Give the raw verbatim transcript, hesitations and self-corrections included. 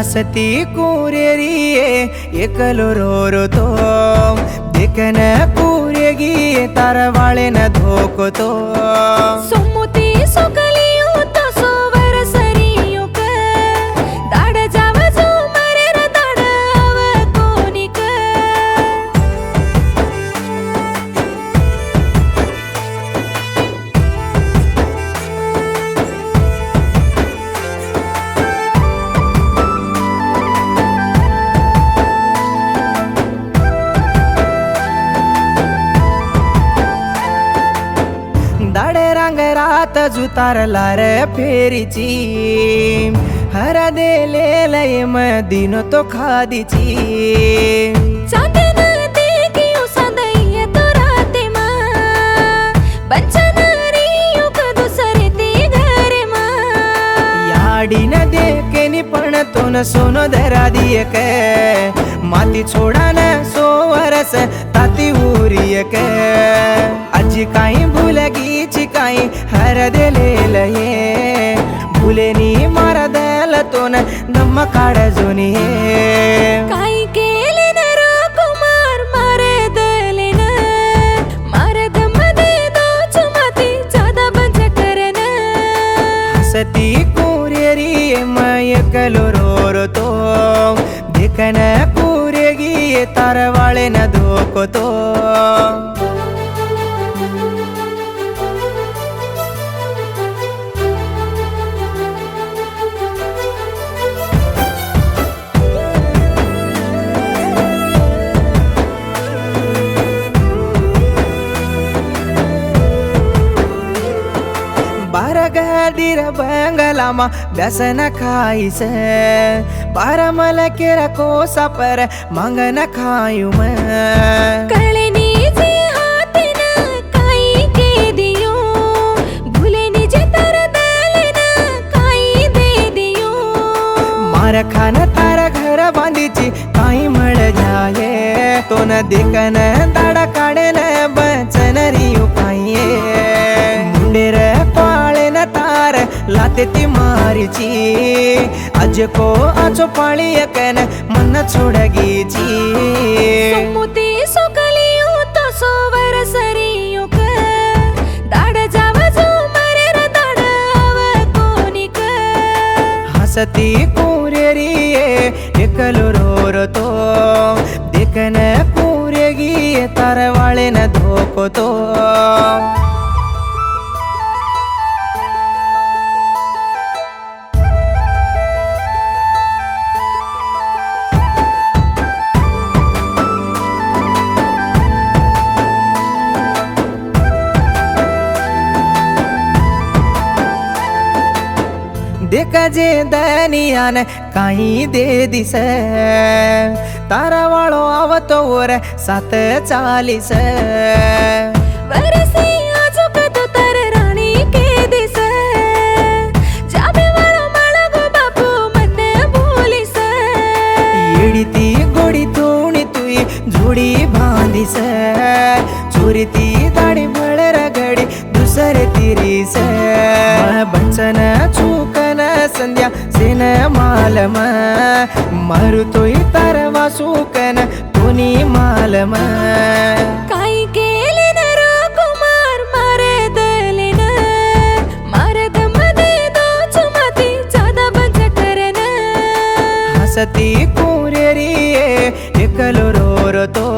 हसती कुरेरिये एकलो रो तो देखन कुरेगी तारवाळे न धोकतो सोमुती सोकलियो तो सोवर सरियो क दाड जाव जो मरे र दाड आव कोनिक दाडे रांग रात जुतारला रे फेरीची हर देले लय मदिनो तो खादीची चांदन देखियो संदइये तो राते मा बंचन रियो क दुसरे ती घरे मा याडी न देकेनी पण तो न सोनो धरा दिए के माती छोड़ा न सो वरस ताती उरिय के अजी काई भूलगी चिकाई हर दिले लये भूलेनी मारा दल तो न दम काढ जोनी काही केले न रो कुमार मारे दले न मारे दम दे दो चुमाती जादा बंच करन हसती कुरेरी मय कलो रो तो देखन कुरेगी तारवाळे न धोकतो बारगाडीर बंगलामा व्यसन खाईस बारा मला केरा कोसा पर मांगन खायू म कळेनी जे हाते न काही के दियो भूलेनी जे तर दले न काही दे दियो मार खान तार घर बांधीची काही मळ जाये तो न देखन दाडा काढेन बचन रियू पाये मुंडेर पाळेन तार लाते ती मारीची आज को आचो पाळी कन मन छोडगीची सोमुती सोकलियो तो सोवर सरियो क दाड जाव जो मरे र दाड आव कोनिक हसती कुरेरिये एकलो रो तो देखन कुरेगी तारवाळे न धोकतो देख जे दनियान काही दे दिस तारावाळो आवतो वर सात चालीस वरसे आजो कतो तर राणी के दिस जाबे वाळो माळगो बापू मन बोलिस येडी ती गोडी तोणी तुई जोडी बांधिस चोरी ती दाढी बळ रगडी दुसरे तिरीस बंचन चूकन संध्या सेन मालम मारुतोय तार वासुकन कोणी मालम काही केले न रो कुमार मारे दले न मारे दम दे दो चुमाती जादा बंच करन हसती कुरेरिये एकलो रो तो